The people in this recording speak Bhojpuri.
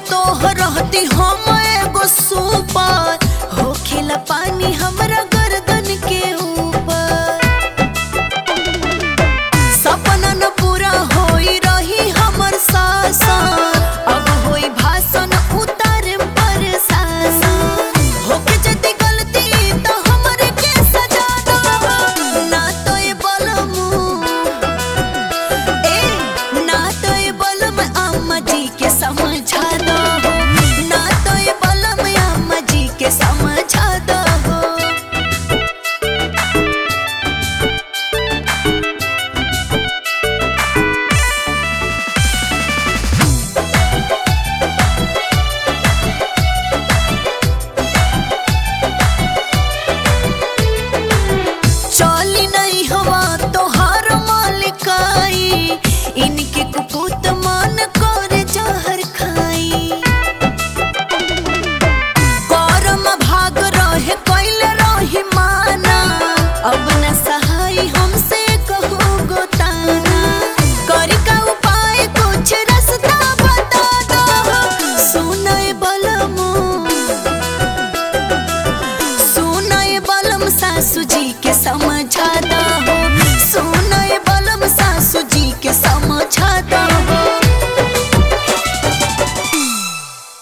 तो रहती हम एगो सुपर होखेला पानी हमरा गर्दन के ऊपर। सपना न पूरा होई रही हमर सासन, अब होई भाषण उतारे पर शासन। होके जदी गलती तो हमरे के सजा दो, ना तो ये बलमू ना तो ये बलम अम्मा जी के समझा दो।